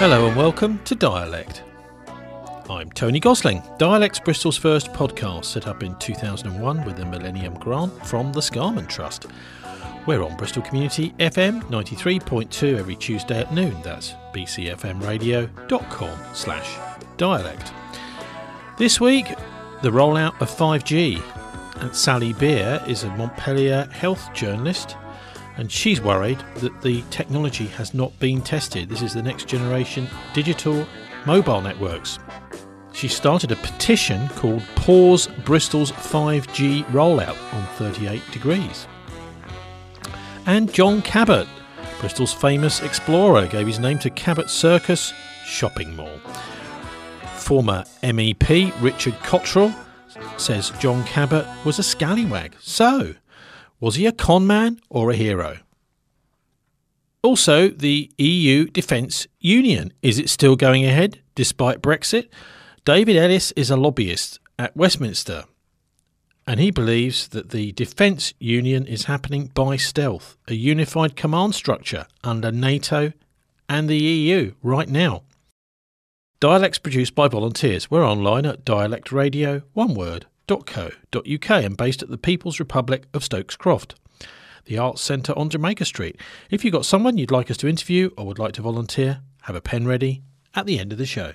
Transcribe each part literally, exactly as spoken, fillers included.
Hello and welcome to Dialect. I'm Tony Gosling. Dialect's Bristol's first podcast, set up in two thousand one with a Millennium Grant from the Scarman Trust. We're on Bristol Community F M ninety-three point two every Tuesday at noon. That's b c f m radio dot com slash dialect. This week, the rollout of five G. And Sally Beer is a Montpellier health journalist, and she's worried that the technology has not been tested. This is the next generation digital mobile networks. She started a petition called Pause Bristol's five G Rollout on thirty-eight degrees. And John Cabot, Bristol's famous explorer, gave his name to Cabot Circus shopping mall. Former M E P Richard Cottrell says John Cabot was a scallywag. So, was he a con man or a hero? Also, the E U Defence Union. Is it still going ahead despite Brexit? David Ellis is a lobbyist at Westminster, and he believes that the Defence Union is happening by stealth, a unified command structure under NATO and the E U right now. Dialect's produced by volunteers. We're online at dialect radio one word dot co dot uk and based at the People's Republic of Stokes Croft, the Arts Centre on Jamaica Street. If you've got someone you'd like us to interview or would like to volunteer, have a pen ready at the end of the show.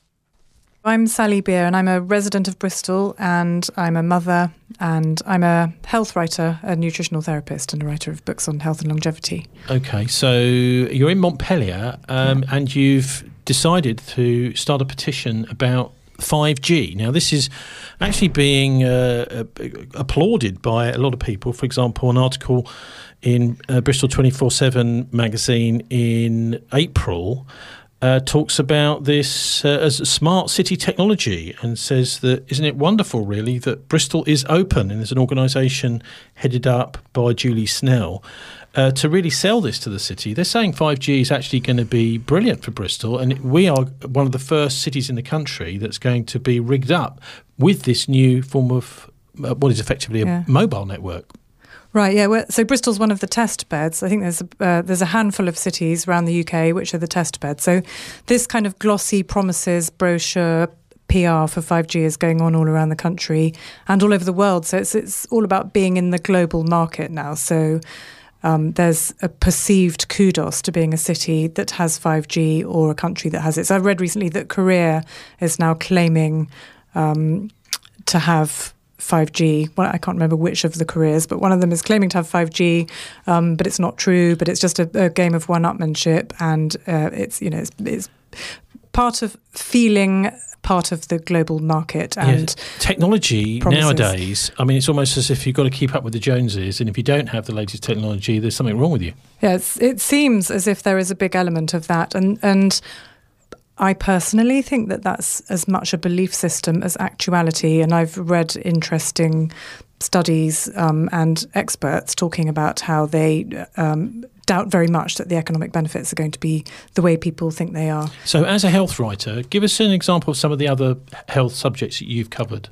I'm Sally Beer and I'm a resident of Bristol, and I'm a mother, and I'm a health writer, a nutritional therapist, and a writer of books on health and longevity. Okay, so you're in Montpellier um, yeah. and you've decided to start a petition about five G. Now, this is actually being uh, applauded by a lot of people. For example, an article in uh, Bristol twenty-four seven magazine in April Uh, talks about this uh, as smart city technology and says that, isn't it wonderful, really, that Bristol is open, and there's an organisation headed up by Julie Snell uh, to really sell this to the city. They're saying five G is actually going to be brilliant for Bristol, and we are one of the first cities in the country that's going to be rigged up with this new form of uh, what is effectively a yeah. mobile network. Right, yeah. Well, so Bristol's one of the test beds. I think there's a, uh, there's a handful of cities around the U K which are the test beds. So this kind of glossy promises brochure P R for five G is going on all around the country and all over the world. So it's it's all about being in the global market now. So um, there's a perceived kudos to being a city that has five G or a country that has it. So I read recently that Korea is now claiming um, to have five G. Well, I can't remember which of the careers, but one of them is claiming to have five G, um, but it's not true. But it's just a, a game of one-upmanship, and uh, it's you know it's, it's part of feeling part of the global market and yeah. technology promises. Nowadays. I mean, it's almost as if you've got to keep up with the Joneses, and if you don't have the latest technology, there's something wrong with you. Yeah, it's, it seems as if there is a big element of that, and and. I personally think that that's as much a belief system as actuality, and I've read interesting studies um, and experts talking about how they um, doubt very much that the economic benefits are going to be the way people think they are. So as a health writer, give us an example of some of the other health subjects that you've covered.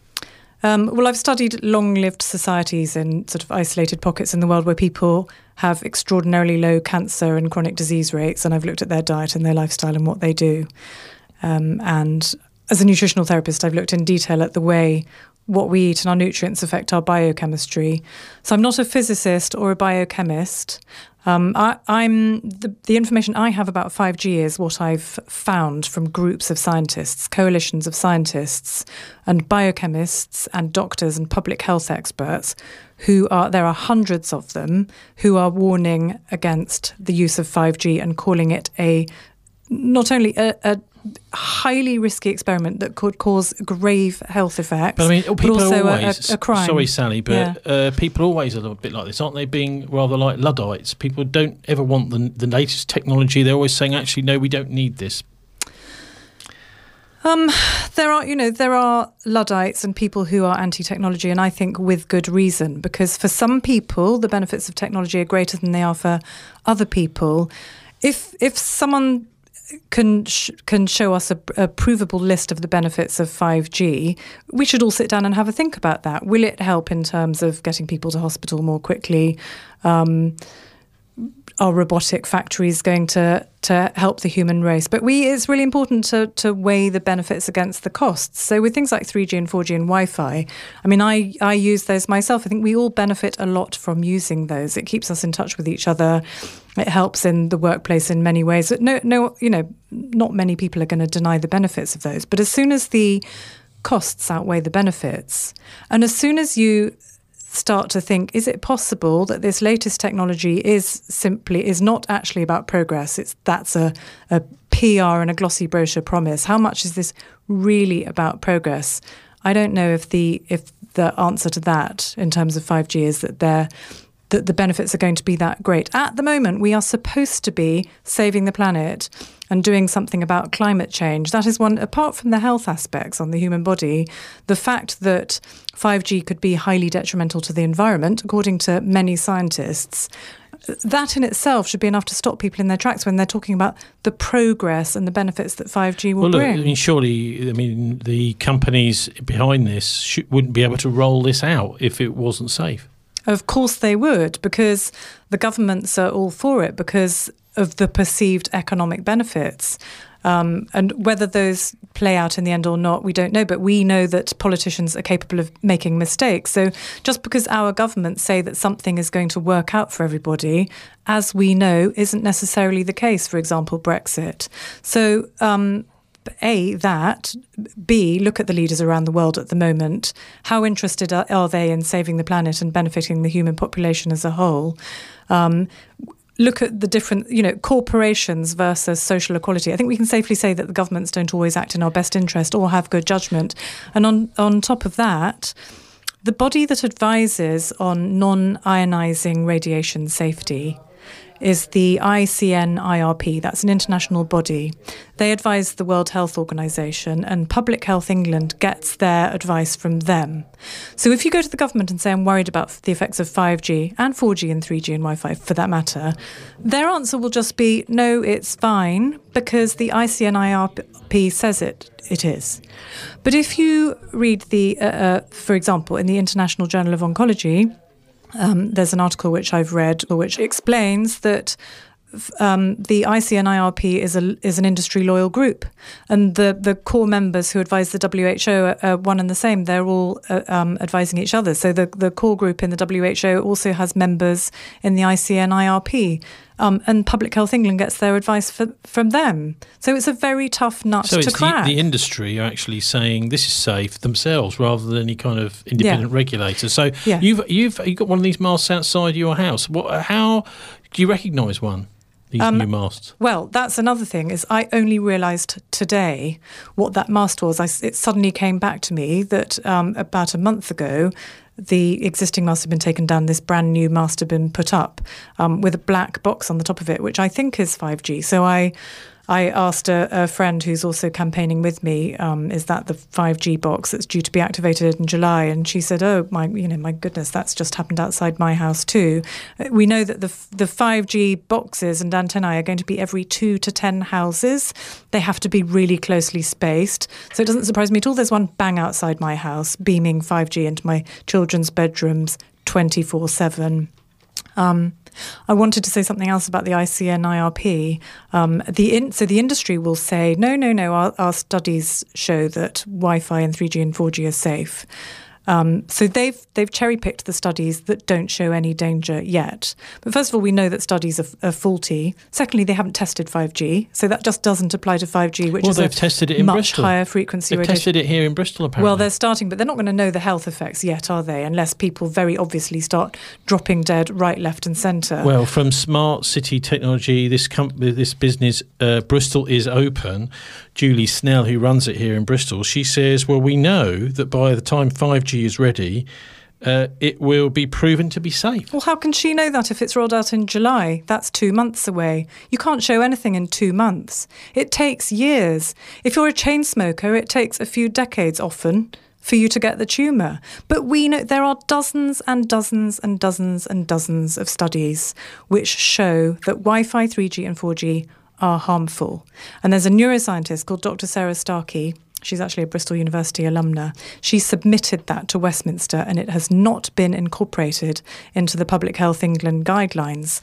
Um, well, I've studied long-lived societies in sort of isolated pockets in the world where people have extraordinarily low cancer and chronic disease rates, and I've looked at their diet and their lifestyle and what they do. Um, and as a nutritional therapist, I've looked in detail at the way what we eat and our nutrients affect our biochemistry. So I'm not a physicist or a biochemist. Um, I, I'm the, the information I have about five G is what I've found from groups of scientists, coalitions of scientists and biochemists and doctors and public health experts who are, there are hundreds of them, who are warning against the use of five G and calling it a, not only a, a highly risky experiment that could cause grave health effects, but, I mean, people but also are always, a, a crime. Sorry, Sally, but yeah. uh, people are always a little bit like this, aren't they? Being rather like Luddites. People don't ever want the, the latest technology. They're always saying, actually, no, we don't need this. Um, there are, you know, there are Luddites and people who are anti-technology, and I think with good reason, because for some people, the benefits of technology are greater than they are for other people. If if someone can sh- can show us a, a provable list of the benefits of five G, we should all sit down and have a think about that. Will it help in terms of getting people to hospital more quickly? Um, are robotic factories going to to help the human race? But we it's really important to to weigh the benefits against the costs. So with things like three G and four G and Wi-Fi, I mean, I, I use those myself. I think we all benefit a lot from using those. It keeps us in touch with each other. It helps in the workplace in many ways. No, no, you know, not many people are going to deny the benefits of those. But as soon as the costs outweigh the benefits, and as soon as you start to think, is it possible that this latest technology is simply is not actually about progress? It's that's a, a P R and a glossy brochure promise. How much is this really about progress? I don't know if the if the answer to that in terms of five G is that they're that the benefits are going to be that great. At the moment, we are supposed to be saving the planet and doing something about climate change. That is one, apart from the health aspects on the human body, the fact that five G could be highly detrimental to the environment, according to many scientists, that in itself should be enough to stop people in their tracks when they're talking about the progress and the benefits that five G will well, look, bring. I mean, surely, I mean, the companies behind this should, wouldn't be able to roll this out if it wasn't safe. Of course they would, because the governments are all for it because of the perceived economic benefits. Um, and whether those play out in the end or not, we don't know. But we know that politicians are capable of making mistakes. So just because our governments say that something is going to work out for everybody, as we know, isn't necessarily the case. For example, Brexit. So um, A, that. B, look at the leaders around the world at the moment. How interested are, are they in saving the planet and benefiting the human population as a whole? Um, look at the different, you know, corporations versus social equality. I think we can safely say that the governments don't always act in our best interest or have good judgment. And on, on top of that, the body that advises on non-ionising radiation safety is the I C N I R P. That's an international body. They advise the World Health Organization, and Public Health England gets their advice from them. So if you go to the government and say, I'm worried about the effects of five G and four G and three G and Wi-Fi for that matter, their answer will just be, no, it's fine, because the I C N I R P says it. It is. But if you read the, uh, uh, for example, in the International Journal of Oncology, Um, there's an article which I've read which explains that um, the I C N I R P is a is an industry loyal group, and the, the core members who advise the W H O are, are one and the same. They're all uh, um, advising each other. So the, the core group in the W H O also has members in the I C N I R P. Um, and Public Health England gets their advice for, from them. So it's a very tough nut so to it's crack. The, the industry are actually saying this is safe themselves rather than any kind of independent yeah. regulator. So yeah. you've you've you got one of these masts outside your house. What? How do you recognise one? These um, new masts. Well, that's another thing. Is I only realised today what that mast was. I, it suddenly came back to me that um, about a month ago, the existing mast had been taken down. This brand new mast had been put up um, with a black box on the top of it, which I think is five G. So I, I asked a, a friend who's also campaigning with me, um, is that the five G box that's due to be activated in July? And she said, "Oh my, you know, my goodness, that's just happened outside my house too." We know that the the five G boxes and antennae are going to be every two to ten houses. They have to be really closely spaced. So it doesn't surprise me at all. There's one bang outside my house, beaming five G into my children's bedrooms twenty-four seven. Um, I wanted to say something else about the I C N I R P. Um, the in, so the industry will say, no, no, no, our, our studies show that Wi-Fi and three G and four G are safe. Um, so they've they've cherry-picked the studies that don't show any danger yet. But first of all, we know that studies are, are faulty. Secondly, they haven't tested five G, so that just doesn't apply to five G, which well, is they've a tested it in much Bristol. higher frequency they've radiation. tested it here in Bristol, apparently. Well, they're starting, but they're not going to know the health effects yet, are they? Unless people very obviously start dropping dead right, left and centre. Well, from Smart City Technology, this company, this business, uh, Bristol is Open, Julie Snell, who runs it here in Bristol, she says, well, we know that by the time five G is ready, uh, it will be proven to be safe. Well, how can she know that if it's rolled out in July? That's two months away. You can't show anything in two months. It takes years. If you're a chain smoker, it takes a few decades often for you to get the tumour. But we know there are dozens and dozens and dozens and dozens of studies which show that Wi-Fi, three G and four G are harmful. And there's a neuroscientist called Doctor Sarah Starkey. She's actually a Bristol University alumna. She submitted that to Westminster and it has not been incorporated into the Public Health England guidelines.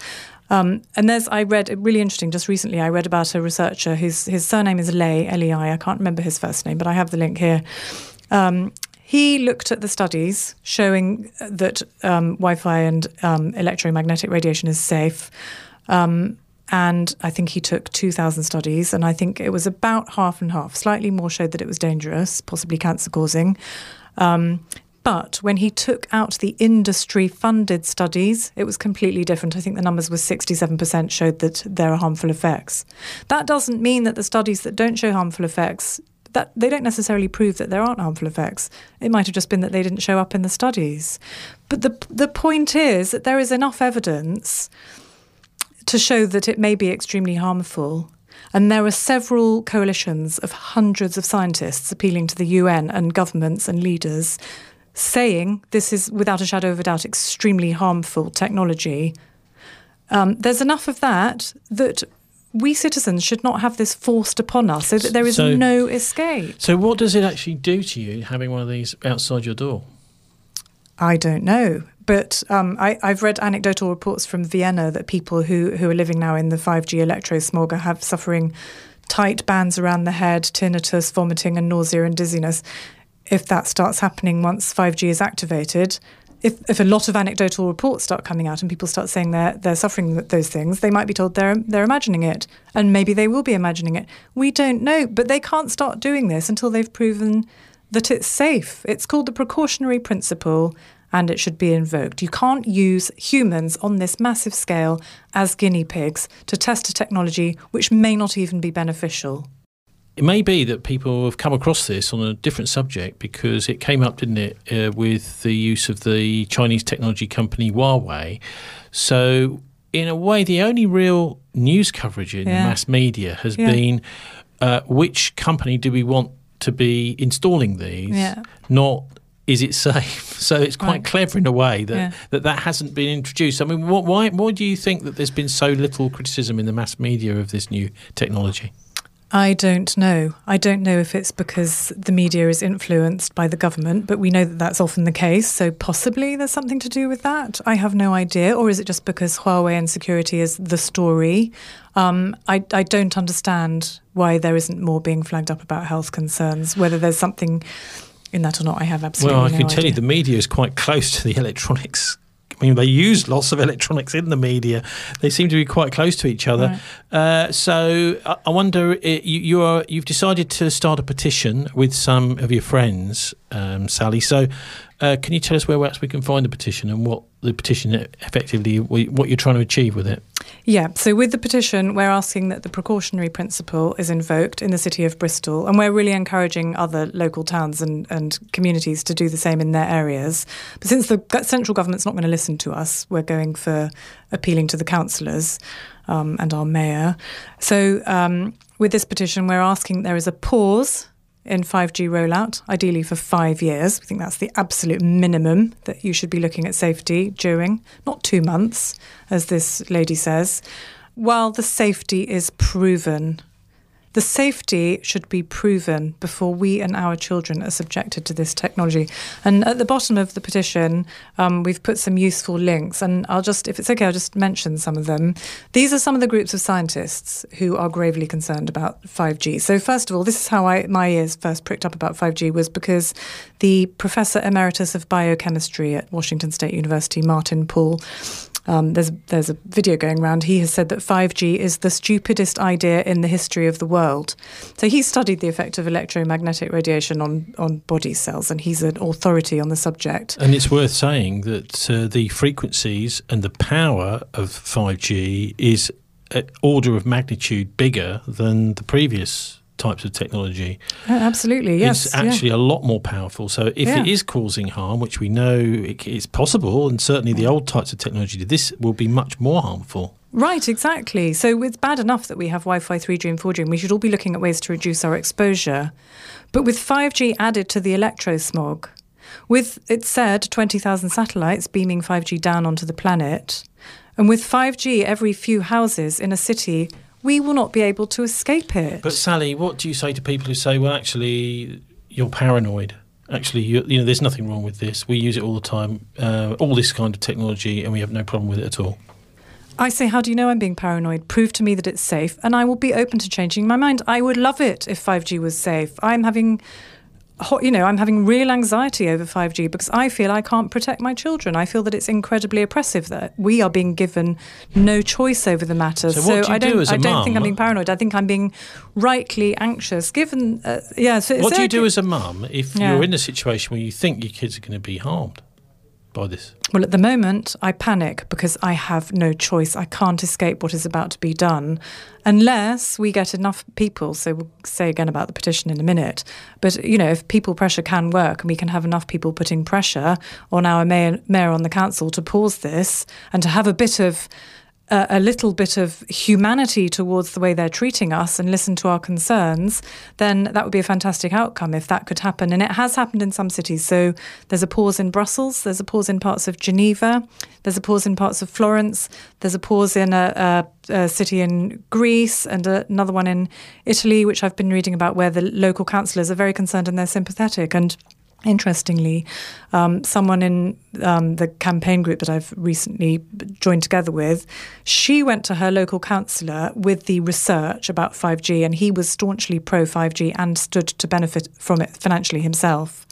Um, and there's, I read, really interesting, just recently I read about a researcher whose his surname is Lei, L E I, I can't remember his first name, but I have the link here. Um, he looked at the studies showing that um, Wi-Fi and um, electromagnetic radiation is safe. Um, and I think he took two thousand studies, and I think it was about half and half. Slightly more showed that it was dangerous, possibly cancer-causing. Um, But when he took out the industry-funded studies, it was completely different. I think the numbers were sixty-seven percent showed that there are harmful effects. That doesn't mean that the studies that don't show harmful effects, that they don't necessarily prove that there aren't harmful effects. It might have just been that they didn't show up in the studies. But the the point is that there is enough evidence to show that it may be extremely harmful. And there are several coalitions of hundreds of scientists appealing to the U N and governments and leaders saying this is, without a shadow of a doubt, extremely harmful technology. Um, there's enough of that that we citizens should not have this forced upon us so that there is so, no escape. So what does it actually do to you, having one of these outside your door? I don't know. But um, I, I've read anecdotal reports from Vienna that people who, who are living now in the five G electro-smog are have suffering tight bands around the head, tinnitus, vomiting and nausea and dizziness. If that starts happening once five G is activated, if, if a lot of anecdotal reports start coming out and people start saying they're, they're suffering those things, they might be told they're, they're imagining it. And maybe they will be imagining it. We don't know. But they can't start doing this until they've proven that it's safe. It's called the precautionary principle, and it should be invoked. You can't use humans on this massive scale as guinea pigs to test a technology which may not even be beneficial. It may be that people have come across this on a different subject because it came up, didn't it, uh, with the use of the Chinese technology company Huawei. So, in a way, the only real news coverage in yeah. the mass media has yeah. been uh, which company do we want to be installing these, yeah. not is it safe. So it's quite right. clever in a way that, yeah. that that hasn't been introduced. I mean, what, why, why do you think that there's been so little criticism in the mass media of this new technology? I don't know. I don't know if it's because the media is influenced by the government, but we know that that's often the case. So possibly there's something to do with that. I have no idea. Or is it just because Huawei and security is the story? Um, I, I don't understand why there isn't more being flagged up about health concerns, whether there's something in that or not. I have absolutely well, I no can tell idea. you the media is quite close to the electronics. I mean, they use lots of electronics in the media. They seem to be quite close to each other. Right. Uh, so I, I wonder, you, you are, you've decided to start a petition with some of your friends, um, Sally. So uh, can you tell us where else we can find the petition and what the petition effectively, what you're trying to achieve with it? Yeah, so with the petition, we're asking that the precautionary principle is invoked in the city of Bristol, and we're really encouraging other local towns and, and communities to do the same in their areas. But since the central government's not going to listen to us, we're going for appealing to the councillors um, and our mayor. So um, with this petition, we're asking there is a pause in five G rollout, ideally for five years. We think that's the absolute minimum that you should be looking at safety during, not two months, as this lady says, while the safety is proven. The safety should be proven before we and our children are subjected to this technology. And at the bottom of the petition, um, we've put some useful links. And I'll just, if it's okay, I'll just mention some of them. These are some of the groups of scientists who are gravely concerned about five G. So first of all, this is how I, my ears first pricked up about five G, was because the Professor Emeritus of Biochemistry at Washington State University, Martin Pall, Um, there's there's a video going around. He has said that five G is the stupidest idea in the history of the world. So he studied the effect of electromagnetic radiation on, on body cells, and he's an authority on the subject. And it's worth saying that uh, the frequencies and the power of five G is an order of magnitude bigger than the previous types of technology. Oh, absolutely, yes. It's actually yeah. a lot more powerful. So if yeah. it is causing harm, which we know it, it's possible, and certainly the old types of technology, this will be much more harmful. Right, exactly. So it's bad enough that we have Wi-Fi three G and four G, and we should all be looking at ways to reduce our exposure. But with five G added to the electrosmog, with, it said, twenty thousand satellites beaming five G down onto the planet, and with five G every few houses in a city, we will not be able to escape it. But Sally, what do you say to people who say, well, actually, you're paranoid? Actually, you, you know, there's nothing wrong with this. We use it all the time, uh, all this kind of technology, and we have no problem with it at all. I say, how do you know I'm being paranoid? Prove to me that it's safe, and I will be open to changing my mind. I would love it if five G was safe. I'm having, you know, I'm having real anxiety over five G because I feel I can't protect my children. I feel that it's incredibly oppressive that we are being given no choice over the matter. So, what do you I don't, do as a I don't mum? think I'm being paranoid. I think I'm being rightly anxious. Given, uh, yeah. So what do you do as a mum if yeah. you're in a situation where you think your kids are going to be harmed by this? Well, at the moment, I panic because I have no choice. I can't escape what is about to be done unless we get enough people. So we'll say again about the petition in a minute. But, you know, if people pressure can work and we can have enough people putting pressure on our mayor, mayor on the council to pause this and to have a bit of Uh, a little bit of humanity towards the way they're treating us and listen to our concerns, then that would be a fantastic outcome if that could happen. And it has happened in some cities. So there's a pause in Brussels, there's a pause in parts of Geneva, there's a pause in parts of Florence, there's a pause in a, a, a city in Greece and a, another one in Italy, which I've been reading about, where the local councillors are very concerned and they're sympathetic. And interestingly, um, someone in um, the campaign group that I've recently joined together with, she went to her local councillor with the research about five G, and he was staunchly pro five G and stood to benefit from it financially himself.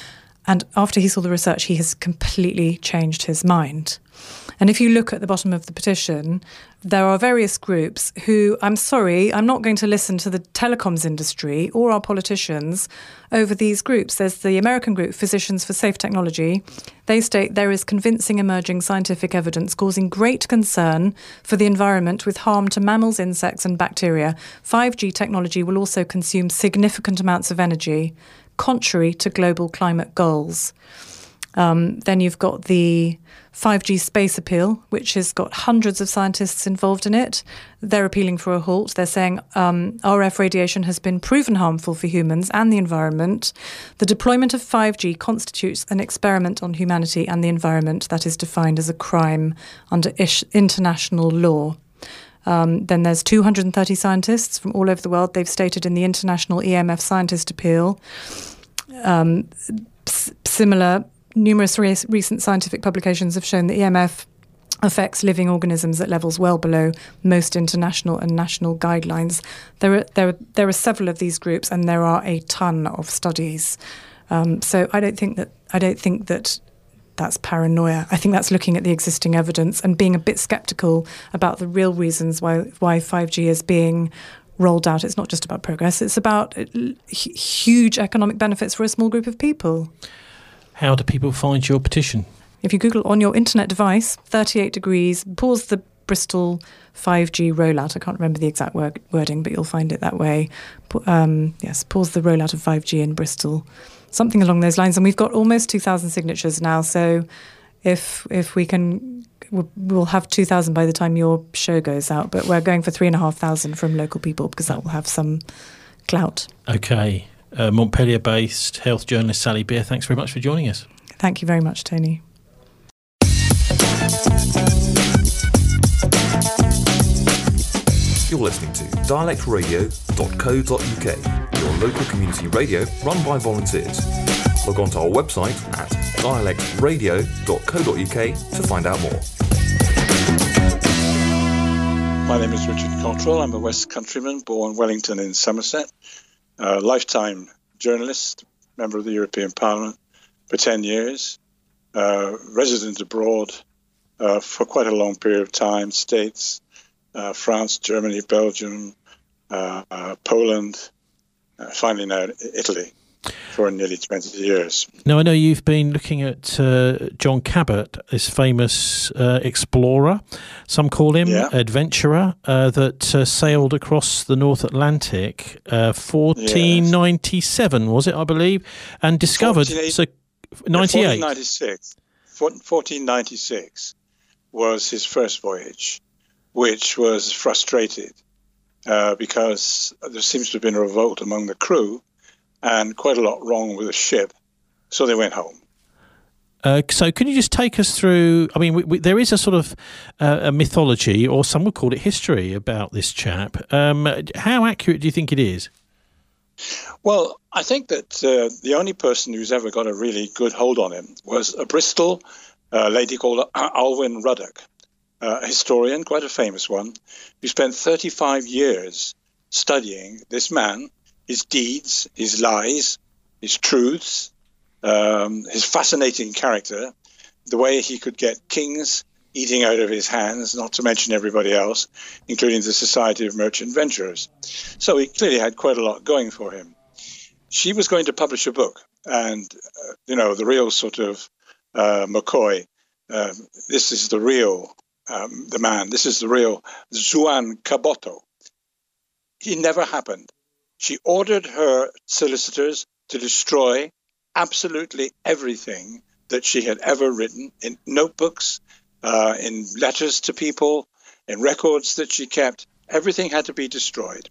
And after he saw the research, he has completely changed his mind. And if you look at the bottom of the petition, there are various groups who, I'm sorry, I'm not going to listen to the telecoms industry or our politicians over these groups. There's the American group, Physicians for Safe Technology. They state there is convincing emerging scientific evidence causing great concern for the environment with harm to mammals, insects and bacteria. five G technology will also consume significant amounts of energy, contrary to global climate goals. Um, then you've got the five G Space Appeal, which has got hundreds of scientists involved in it. They're appealing for a halt. They're saying um, R F radiation has been proven harmful for humans and the environment. The deployment of five G constitutes an experiment on humanity and the environment that is defined as a crime under ish- international law. Um, then there's two hundred thirty scientists from all over the world. They've stated in the International E M F Scientist Appeal. Um, s- similar, numerous re- recent scientific publications have shown that E M F affects living organisms at levels well below most international and national guidelines. There are there are, there are several of these groups, and there are a ton of studies. Um, so I don't think that I don't think that. That's paranoia. I think that's looking at the existing evidence and being a bit sceptical about the real reasons why why five G is being rolled out. It's not just about progress. It's about h- huge economic benefits for a small group of people. How do people find your petition? If you Google on your internet device, thirty-eight degrees, pause the Bristol five G rollout. I can't remember the exact word, wording, but you'll find it that way. Um, yes, pause the rollout of five G in Bristol. Something along those lines. And we've got almost two thousand signatures now. So if if we can, we'll have two thousand by the time your show goes out. But we're going for three and a half thousand from local people because that will have some clout. Okay. Uh, Montpellier-based health journalist Sally Beer, thanks very much for joining us. Thank you very much, Tony. You're listening to dialect radio dot co dot uk, your local community radio run by volunteers. Log on to our website at dialect radio dot co dot uk to find out more. My name is Richard Cottrell. I'm a West Countryman, born Wellington in Somerset, a lifetime journalist, member of the European Parliament for ten years, uh, resident abroad uh, for quite a long period of time, States, Uh, France, Germany, Belgium, uh, uh, Poland, uh, finally now Italy for nearly twenty years. Now, I know you've been looking at uh, John Cabot, this famous uh, explorer, some call him yeah. adventurer, uh, that uh, sailed across the North Atlantic uh, fourteen ninety-seven, yes. was it, I believe, and discovered... so ninety-eight fourteen ninety-six fourteen ninety-six was his first voyage, which was frustrated uh, because there seems to have been a revolt among the crew and quite a lot wrong with the ship. So they went home. Uh, so can you just take us through, I mean, we, we, there is a sort of uh, a mythology, or some would call it history, about this chap. Um, how accurate do you think it is? Well, I think that uh, the only person who's ever got a really good hold on him was a Bristol uh, lady called Alwyn Ruddock. uh, a historian, quite a famous one, who spent thirty-five years studying this man, his deeds, his lies, his truths, um, his fascinating character, the way he could get kings eating out of his hands, not to mention everybody else, including the Society of Merchant Venturers. So he clearly had quite a lot going for him. She was going to publish a book, and, uh, you know, the real sort of uh, McCoy, um, this is the real, um, the man, this is the real Juan Caboto. It never happened. She ordered her solicitors to destroy absolutely everything that she had ever written in notebooks, uh, in letters to people, in records that she kept. Everything had to be destroyed.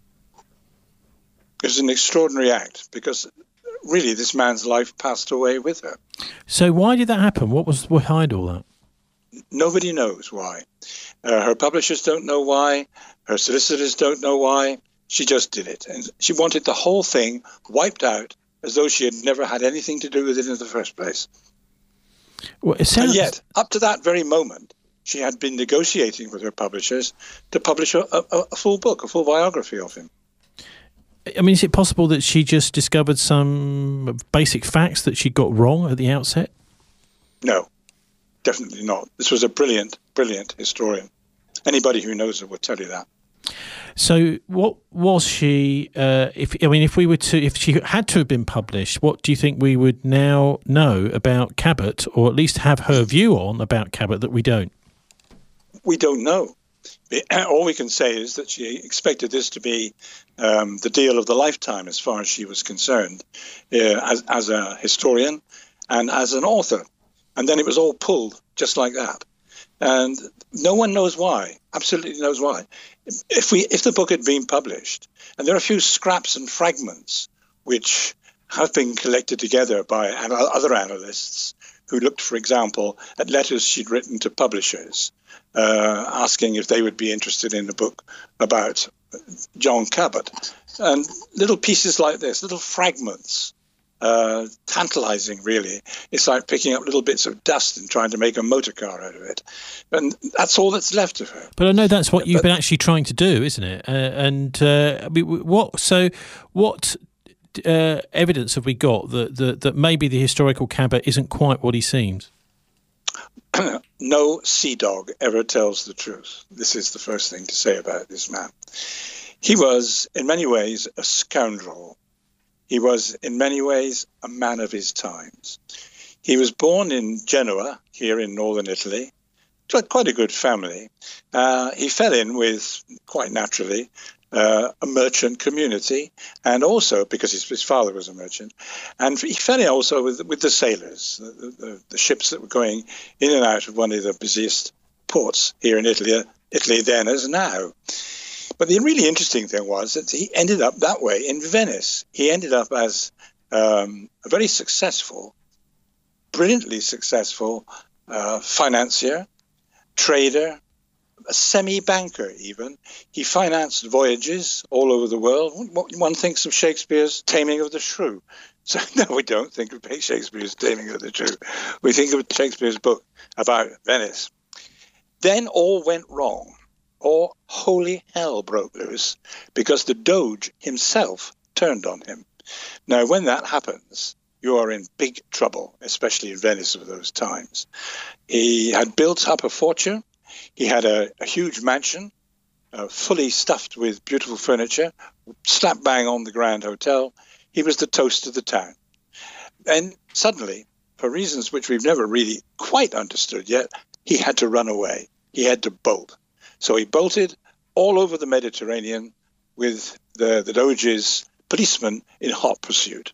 It was an extraordinary act because really this man's life passed away with her. So why did that happen? What was behind all that? Nobody knows why. Uh, her publishers don't know why. Her solicitors don't know why. She just did it. And she wanted the whole thing wiped out as though she had never had anything to do with it in the first place. Well, it sounds... And yet, up to that very moment, she had been negotiating with her publishers to publish a, a, a full book, a full biography of him. I mean, is it possible that she just discovered some basic facts that she got wrong at the outset? No, definitely not. This was a brilliant, brilliant historian. Anybody who knows her will tell you that. So, what was she? Uh, if I mean, if we were to, if she had to have been published, what do you think we would now know about Cabot, or at least have her view on about Cabot that we don't? We don't know. All we can say is that she expected this to be um, the deal of the lifetime, as far as she was concerned, uh, as, as a historian and as an author. And then it was all pulled just like that. And no one knows why, absolutely knows why. If we, if the book had been published, and there are a few scraps and fragments which have been collected together by other analysts who looked, for example, at letters she'd written to publishers, uh, asking if they would be interested in a book about John Cabot. And little pieces like this, little fragments, uh, tantalizing, really. It's like picking up little bits of dust and trying to make a motor car out of it. And that's all that's left of her. But I know that's what you've but, been actually trying to do, isn't it? Uh, and uh, I mean, what? So what uh, evidence have we got that, that, that maybe the historical Cabot isn't quite what he seems? No sea dog ever tells the truth. This is the first thing to say about this man. He was, in many ways, a scoundrel. He was, in many ways, a man of his times. He was born in Genoa, here in northern Italy, to quite a good family. Uh, he fell in with, quite naturally, uh, a merchant community, and also, because his, his father was a merchant, and he fell in also with, with the sailors, the, the, the ships that were going in and out of one of the busiest ports here in Italy, Italy then as now. But the really interesting thing was that he ended up that way in Venice. He ended up as um, a very successful, brilliantly successful uh, financier, trader, a semi-banker even. He financed voyages all over the world. One thinks of Shakespeare's Taming of the Shrew. So no, we don't think of Shakespeare's Taming of the Shrew. We think of Shakespeare's book about Venice. Then all went wrong. Or holy hell broke loose because the Doge himself turned on him. Now, when that happens, you are in big trouble, especially in Venice of those times. He had built up a fortune. He had a, a huge mansion, uh, fully stuffed with beautiful furniture, slap bang on the Grand Hotel. He was the toast of the town. And suddenly, for reasons which we've never really quite understood yet, he had to run away. He had to bolt. So he bolted all over the Mediterranean with the, the Doge's policemen in hot pursuit.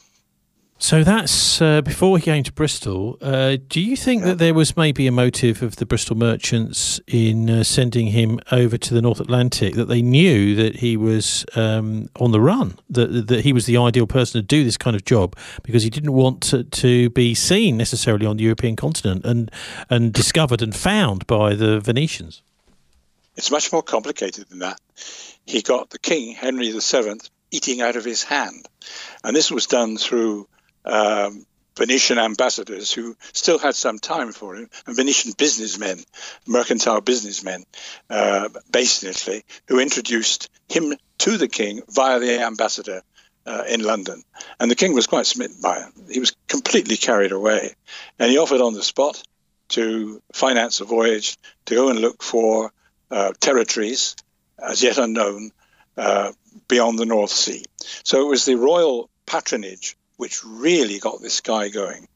So that's uh, before he came to Bristol. Uh, do you think yeah. that there was maybe a motive of the Bristol merchants in uh, sending him over to the North Atlantic, that they knew that he was um, on the run, that, that he was the ideal person to do this kind of job because he didn't want to, to be seen necessarily on the European continent and, and discovered and found by the Venetians? It's much more complicated than that. He got the king, Henry the Seventh, eating out of his hand. And this was done through um, Venetian ambassadors who still had some time for him, and Venetian businessmen, mercantile businessmen uh, based in Italy, who introduced him to the king via the ambassador uh, in London. And the king was quite smitten by him. He was completely carried away. And he offered on the spot to finance a voyage to go and look for uh, territories as yet unknown uh, beyond the North Sea. So it was the royal patronage which really got this guy going.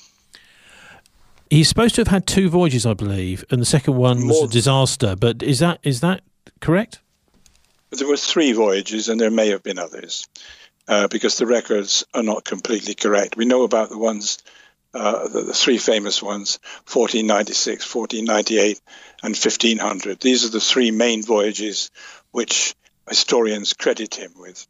He's supposed to have had two voyages, I believe, and the second one was More a disaster. But is that is that correct? There were three voyages, and there may have been others, uh, because the records are not completely correct. We know about the ones, uh, the, the three famous ones, fourteen ninety-six, fourteen ninety-eight, and fifteen hundred. These are the three main voyages which historians credit him with.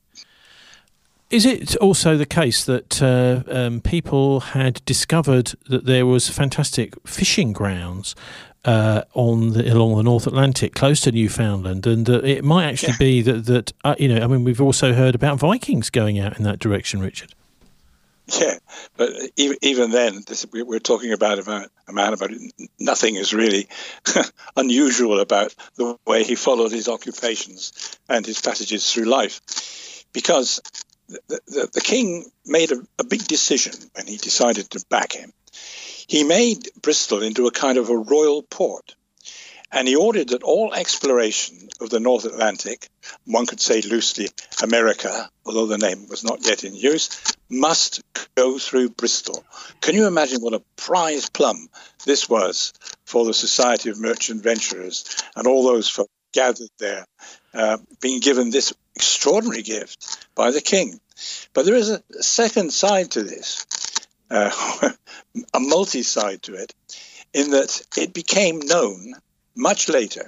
Is it also the case that uh, um, people had discovered that there was fantastic fishing grounds uh, on the, along the North Atlantic, close to Newfoundland, and uh, it might actually yeah. be that that uh, you know, I mean, we've also heard about Vikings going out in that direction, Richard. Yeah, but even even then, this, we're talking about about a man about nothing is really unusual about the way he followed his occupations and his passages through life, because The, the, the king made a, a big decision when he decided to back him. He made Bristol into a kind of a royal port, and he ordered that all exploration of the North Atlantic, one could say loosely America, although the name was not yet in use, must go through Bristol. Can you imagine what a prize plum this was for the Society of Merchant Venturers and all those folk gathered there, uh, being given this extraordinary gift by the king? But there is a second side to this, uh, a multi-side to it, in that it became known much later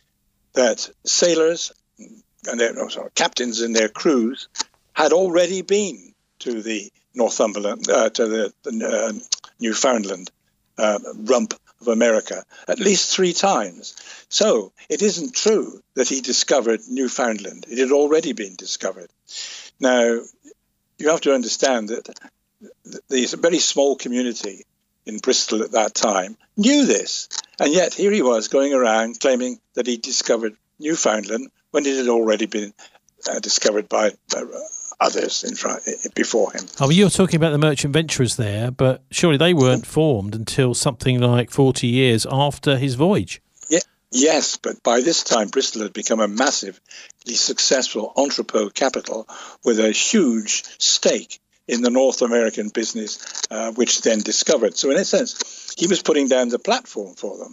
that sailors and their oh, sorry, captains and their crews had already been to the Northumberland, uh, to the, the uh, Newfoundland uh, rump of America at least three times. So it isn't true that he discovered Newfoundland. It had already been discovered. Now, you have to understand that there's a very small community in Bristol at that time knew this, and yet here he was going around claiming that he discovered Newfoundland when it had already been uh, discovered by uh, others in front, before him. Oh, well, you're talking about the merchant venturers there, but surely they weren't formed until something like forty years after his voyage. Yeah, yes, but by this time Bristol had become a massively successful entrepot capital with a huge stake in the North American business, uh, which then discovered. So in a sense, he was putting down the platform for them.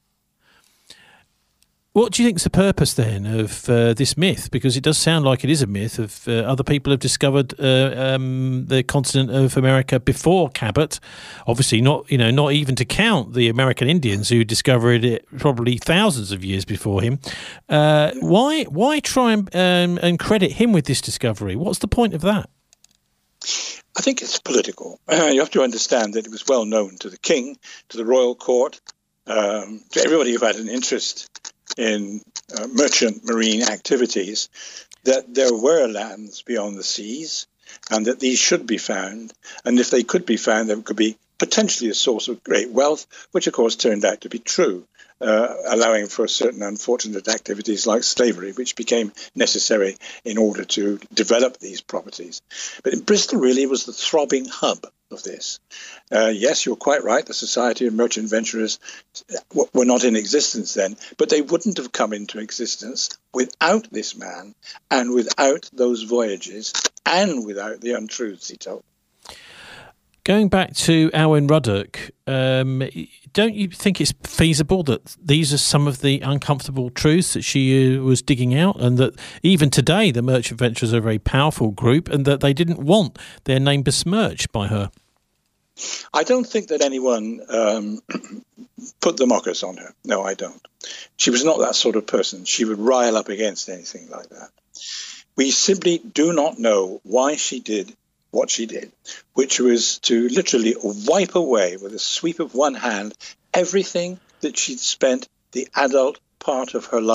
What do you think is the purpose then of uh, this myth? Because it does sound like it is a myth of uh, other people have discovered uh, um, the continent of America before Cabot. Obviously, not you know not even to count the American Indians who discovered it probably thousands of years before him. Uh, why why try and, um, and credit him with this discovery? What's the point of that? I think it's political. Uh, you have to understand that it was well known to the king, to the royal court, um, to everybody who had an interest in uh, merchant marine activities, that there were lands beyond the seas and that these should be found. And if they could be found, there could be potentially a source of great wealth, which of course turned out to be true, uh, allowing for certain unfortunate activities like slavery, which became necessary in order to develop these properties. But Bristol really was the throbbing hub of this. Uh, yes, you're quite right. The Society of Merchant Venturers w- were not in existence then, but they wouldn't have come into existence without this man and without those voyages and without the untruths he told. Going back to Owen Ruddock, um, don't you think it's feasible that these are some of the uncomfortable truths that she uh, was digging out, and that even today the Merchant Venturers are a very powerful group and that they didn't want their name besmirched by her? I don't think that anyone um, put the mockers on her. No, I don't. She was not that sort of person. She would rile up against anything like that. We simply do not know why she did what she did, which was to literally wipe away with a sweep of one hand everything that she'd spent the adult part of her life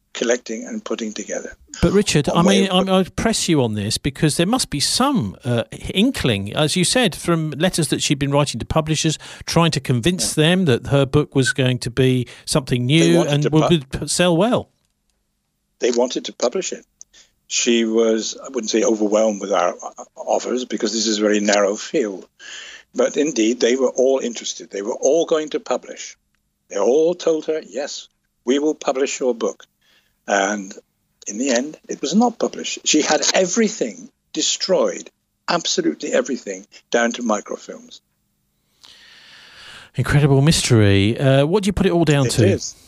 collecting and putting together. But Richard, I mean, I'm, I'd press you on this because there must be some uh, inkling, as you said, from letters that she'd been writing to publishers, trying to convince yeah. them that her book was going to be something new and would pu- sell well. They wanted to publish it. She was, I wouldn't say overwhelmed with our offers because this is a very narrow field. But indeed, they were all interested. They were all going to publish. They all told her, yes, we will publish your book. And in the end, it was not published. She had everything destroyed, absolutely everything, down to microfilms. Incredible mystery. Uh, what do you put it all down it to? It is.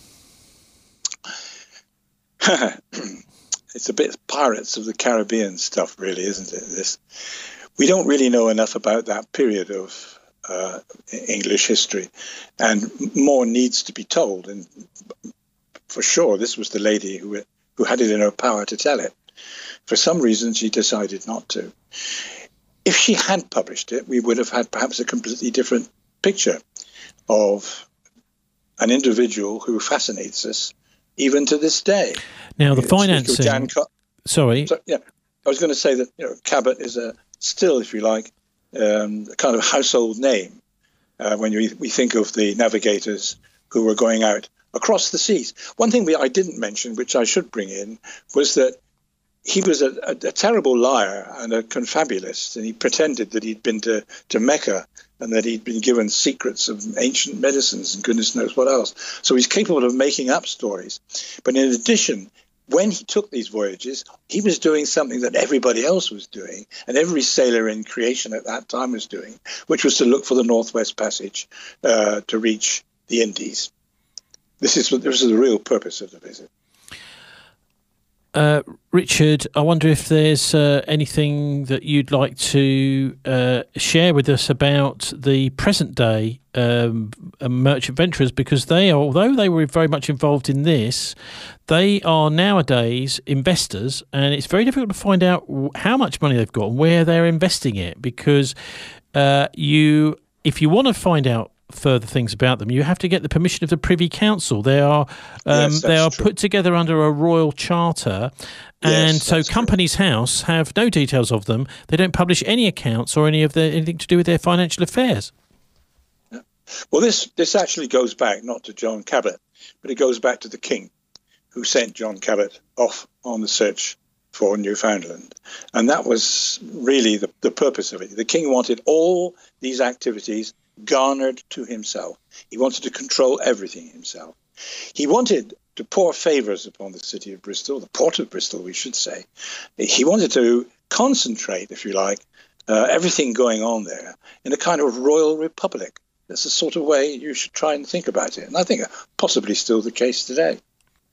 It's a bit Pirates of the Caribbean stuff, really, isn't it? This we don't really know enough about that period of uh, English history, and more needs to be told. And for sure, this was the lady who who had it in her power to tell it. For some reason, she decided not to. If she had published it, we would have had perhaps a completely different picture of an individual who fascinates us even to this day. Now, the financing... Dan Co- Sorry. So, yeah, I was going to say that you know, Cabot is a still, if you like, um, a kind of household name uh, when you, we think of the navigators who were going out across the seas. One thing we, I didn't mention, which I should bring in, was that he was a, a, a terrible liar and a confabulist, and he pretended that he'd been to, to Mecca and that he'd been given secrets of ancient medicines and goodness knows what else. So he's capable of making up stories. But in addition, when he took these voyages, he was doing something that everybody else was doing, and every sailor in creation at that time was doing, which was to look for the Northwest Passage uh, to reach the Indies. This is, this is the real purpose of the visit. Uh, Richard, I wonder if there's uh, anything that you'd like to uh, share with us about the present day um, merchant venturers, because they, are, although they were very much involved in this, they are nowadays investors, and it's very difficult to find out how much money they've got and where they're investing it, because uh, you, if you want to find out further things about them, you have to get the permission of the Privy Council. They are um, yes, they are true. put together under a royal charter, and yes, so Companies true. House have no details of them. They don't publish any accounts or any of their anything to do with their financial affairs. Yeah. Well, this this actually goes back not to John Cabot, but it goes back to the King, who sent John Cabot off on the search for Newfoundland, and that was really the, the purpose of it. The King wanted all these activities garnered to himself. He wanted to control everything himself. He wanted to pour favours upon the city of Bristol, the port of Bristol, we should say. He wanted to concentrate, if you like, uh, everything going on there in a kind of royal republic. That's the sort of way you should try and think about it. And I think possibly still the case today.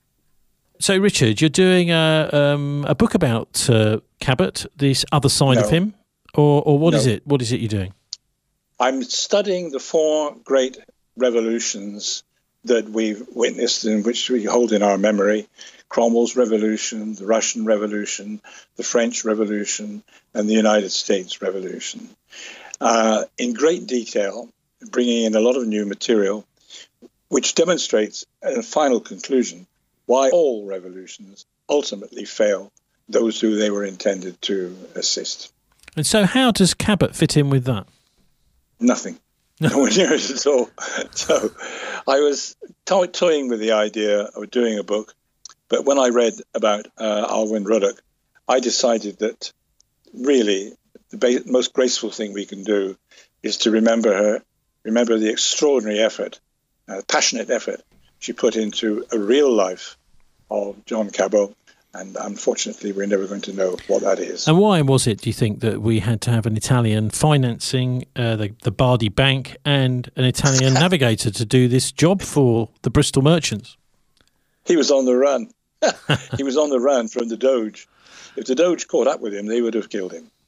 So, Richard, you're doing a, um, a book about uh, Cabot, this other side no. of him, or, or what no. is it? What is it you're doing? I'm studying the four great revolutions that we've witnessed and which we hold in our memory: Cromwell's Revolution, the Russian Revolution, the French Revolution, and the United States Revolution. Uh, in great detail, bringing in a lot of new material, which demonstrates, in a final conclusion, why all revolutions ultimately fail those who they were intended to assist. And so how does Cabot fit in with that? Nothing. Nowhere near it at all. So I was to- toying with the idea of doing a book, but when I read about uh, Alwyn Ruddock, I decided that really the ba- most graceful thing we can do is to remember her, remember the extraordinary effort, uh, passionate effort she put into a real life of John Cabot. And unfortunately, we're never going to know what that is. And why was it, do you think, that we had to have an Italian financing, uh, the, the Bardi Bank, and an Italian navigator to do this job for the Bristol merchants? He was on the run. He was on the run from the Doge. If the Doge caught up with him, they would have killed him.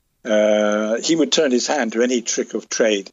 Uh, he would turn his hand to any trick of trade.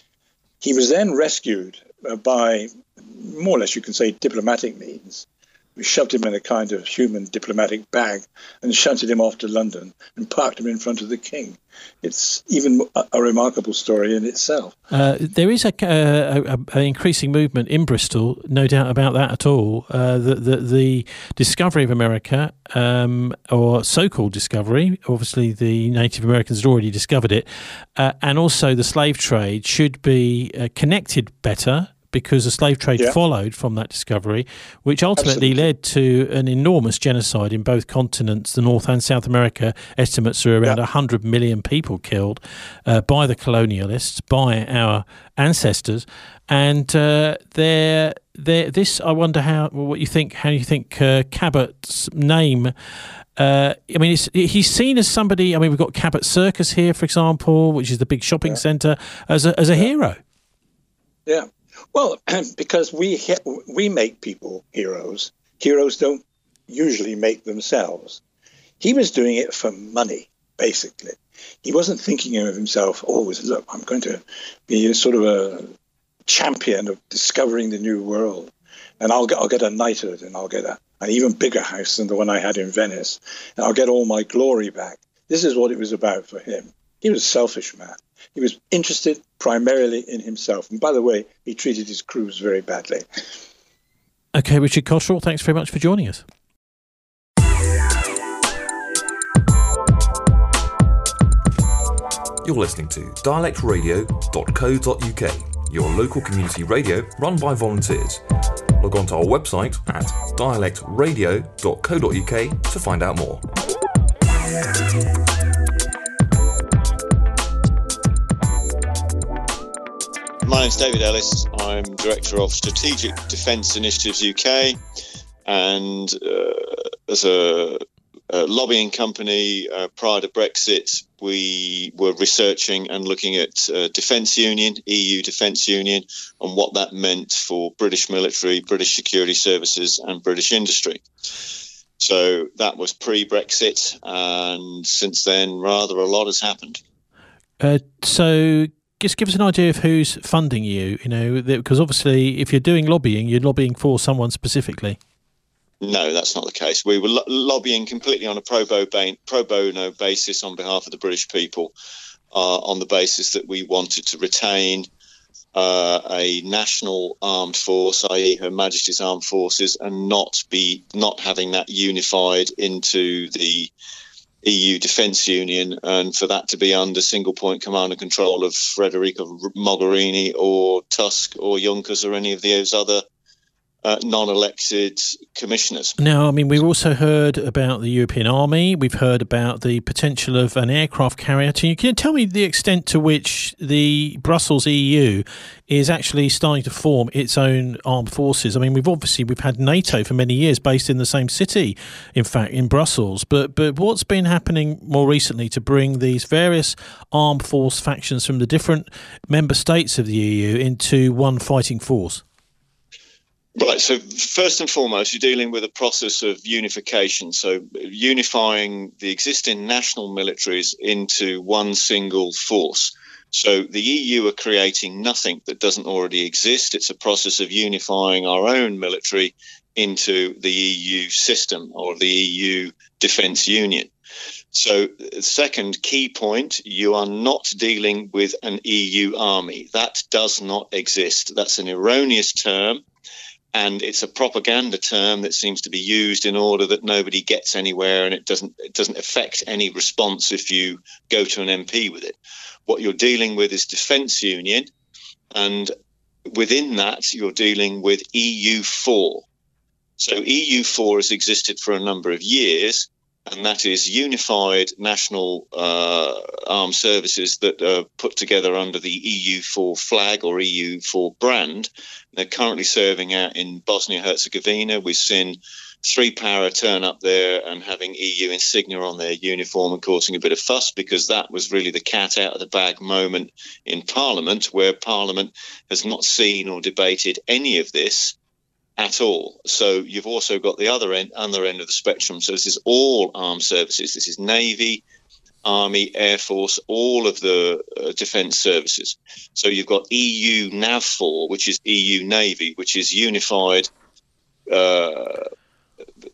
He was then rescued uh, by, more or less you can say, diplomatic means, We shoved him in a kind of human diplomatic bag and shunted him off to London and parked him in front of the king. It's even a, a remarkable story in itself. Uh, there is a, a, a increasing movement in Bristol, no doubt about that at all. Uh, the, the, the discovery of America, um, or so-called discovery, obviously the Native Americans had already discovered it, uh, and also the slave trade should be uh, connected better, because the slave trade yeah. followed from that discovery, which ultimately Absolutely. led to an enormous genocide in both continents, the North and South America. Estimates are around yeah. one hundred million people killed uh, by the colonialists, by our ancestors. And uh, they're, they're, this, I wonder how, what you think, how you think uh, Cabot's name... Uh, I mean, it's, he's seen as somebody... I mean, we've got Cabot Circus here, for example, which is the big shopping yeah. centre, as a, as a yeah. hero. Yeah. Well, because we we make people heroes. Heroes don't usually make themselves. He was doing it for money, basically. He wasn't thinking of himself, oh, look, I'm going to be sort of a champion of discovering the new world. And I'll get, I'll get a knighthood, and I'll get a, an even bigger house than the one I had in Venice. And I'll get all my glory back. This is what it was about for him. He was a selfish man. He was interested primarily in himself. And by the way, he treated his crews very badly. Okay, Richard Cotterill, thanks very much for joining us. You're listening to dialect radio dot co dot uk, your local community radio run by volunteers. Log on to our website at dialect radio dot co dot uk to find out more. My name's David Ellis. I'm Director of Strategic Defence Initiatives U K, and uh, as a, a lobbying company uh, prior to Brexit, we were researching and looking at uh, Defence Union, E U Defence Union, and what that meant for British military, British security services and British industry. So that was pre-Brexit, and since then rather a lot has happened. Uh, so... Just give us an idea of who's funding you, you know, because obviously if you're doing lobbying, you're lobbying for someone specifically. No, that's not the case. We were lo- lobbying completely on a pro, bo- pro bono basis on behalf of the British people, uh, on the basis that we wanted to retain uh, a national armed force, that is Her Majesty's Armed Forces, and not be not having that unified into the E U Defence Union, and for that to be under single point command and control of Federica Mogherini or Tusk or Juncker or any of those other uh, non-elected commissioners. Now, I mean, we've also heard about the European Army. We've heard about the potential of an aircraft carrier. Can you, can you tell me the extent to which the Brussels E U is actually starting to form its own armed forces? I mean, we've obviously we've had NATO for many years based in the same city, in fact, in Brussels. But but what's been happening more recently to bring these various armed force factions from the different member states of the E U into one fighting force? Right, so first and foremost, you're dealing with a process of unification, so unifying the existing national militaries into one single force. So the E U are creating nothing that doesn't already exist. It's a process of unifying our own military into the E U system or the E U Defence Union. So second key point, you are not dealing with an E U army. That does not exist. That's an erroneous term. And it's a propaganda term that seems to be used in order that nobody gets anywhere, and it doesn't it doesn't affect any response if you go to an M P with it. What you're dealing with is Defence Union, and within that you're dealing with E U four. So E U four has existed for a number of years, and that is unified national uh, armed services that are put together under the E U four flag or E U four brand. They're currently serving out in Bosnia-Herzegovina. We've seen three para turn up there and having E U insignia on their uniform and causing a bit of fuss, because that was really the cat out of the bag moment in Parliament, where Parliament has not seen or debated any of this at all. So you've also got the other end, other end of the spectrum. So this is all armed services. This is Navy, Army, Air Force, all of the uh, defence services. So you've got E U NAVFOR, which is E U Navy, which is unified uh,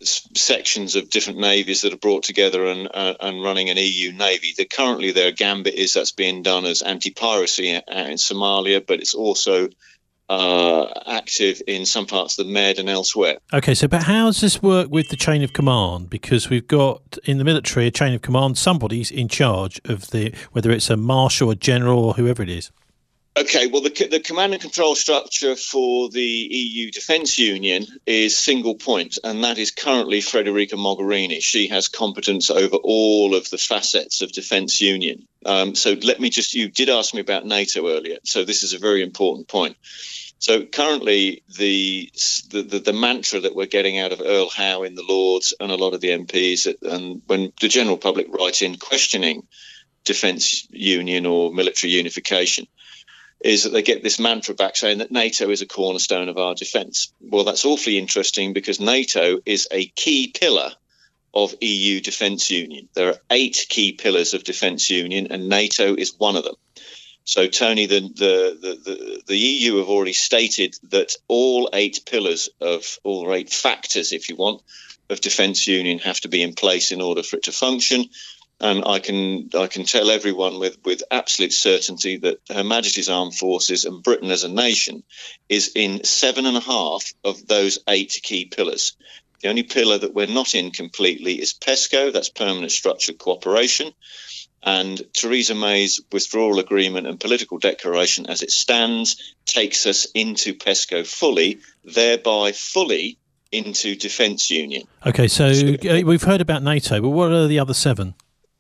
sections of different navies that are brought together and uh, and running an E U navy. The, currently, their gambit is that's being done as anti-piracy in Somalia, but it's also uh, active in some parts of the Med and elsewhere. Okay, so but how does this work with the chain of command? Because we've got in the military a chain of command, somebody's in charge of the, whether it's a marshal, a general, or whoever it is. Okay, well, the, the command and control structure for the E U Defence Union is single point, and that is currently Federica Mogherini. She has competence over all of the facets of Defence Union. Um, so let me just, you did ask me about NATO earlier, so this is a very important point. So currently the the, the, the mantra that we're getting out of Earl Howe in the Lords and a lot of the M Ps, and when the general public write in questioning Defence Union or military unification, is that they get this mantra back saying that NATO is a cornerstone of our defence. Well, that's awfully interesting because NATO is a key pillar of E U Defence Union. There are eight key pillars of Defence Union, and NATO is one of them. So, Tony, the, the, the, the, the E U have already stated that all eight pillars of, all eight factors, if you want, of Defence Union have to be in place in order for it to function. And I can I can tell everyone with, with absolute certainty that Her Majesty's Armed Forces and Britain as a nation is in seven and a half of those eight key pillars. The only pillar that we're not in completely is PESCO, that's Permanent Structured Cooperation. And Theresa May's withdrawal agreement and political declaration as it stands takes us into PESCO fully, thereby fully into Defence Union. OK, so, so we've heard about NATO, but what are the other seven?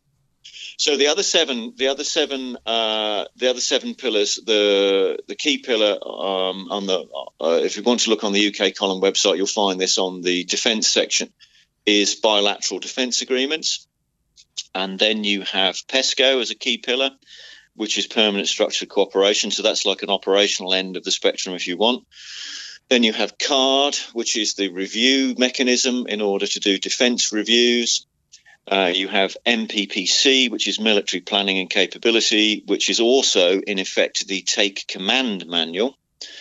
So the other seven, the other seven, uh, the other seven pillars. The the key pillar um, on the, uh, if you want to look on the U K column website, you'll find this on the defence section, is bilateral defence agreements, and then you have PESCO as a key pillar, which is permanent structured cooperation. So that's like an operational end of the spectrum, if you want. Then you have CARD, which is the review mechanism in order to do defence reviews. Uh, you have M P P C, which is military planning and capability, which is also, in effect, the take command manual.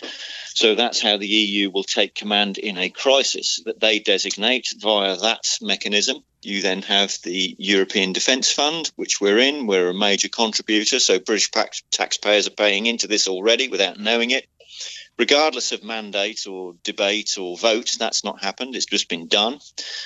So that's how the E U will take command in a crisis that they designate via that mechanism. You then have the European Defence Fund, which we're in. We're a major contributor, so British taxpayers are paying into this already without knowing it. Regardless of mandate or debate or vote, that's not happened. It's just been done.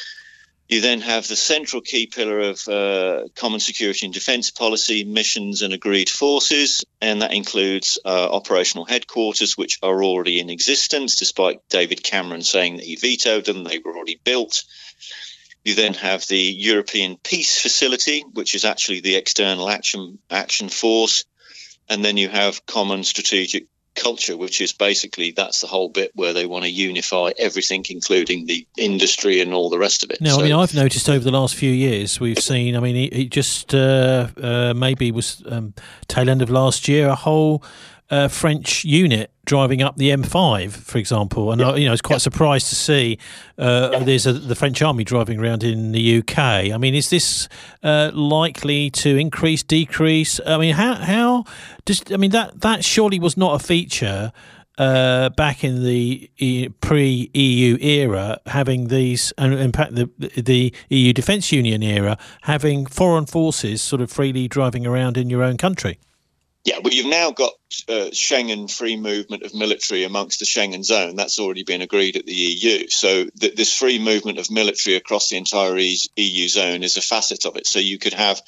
You then have the central key pillar of uh, common security and defence policy, missions and agreed forces, and that includes uh, operational headquarters, which are already in existence, despite David Cameron saying that he vetoed them. They were already built. You then have the European Peace Facility, which is actually the external action action force, and then you have common strategic culture, which is basically that's the whole bit where they want to unify everything, including the industry and all the rest of it. Now, so, I mean, I've noticed over the last few years we've seen, I mean, it, it just uh, uh, maybe was um, tail end of last year, a whole uh, French unit driving up the M five, for example, and yeah. I, you know, I was quite yeah. surprised to see uh, yeah. there's a, the French army driving around in the U K. I mean, is this uh, likely to increase, decrease? I mean, how how does I mean that that surely was not a feature uh, back in the pre-E U era, having these, and in fact the the E U Defence Union era, having foreign forces sort of freely driving around in your own country. Yeah, well, you've now got uh, Schengen free movement of military amongst the Schengen zone. That's already been agreed at the E U. So th- this free movement of military across the entire E U zone is a facet of it. So you could have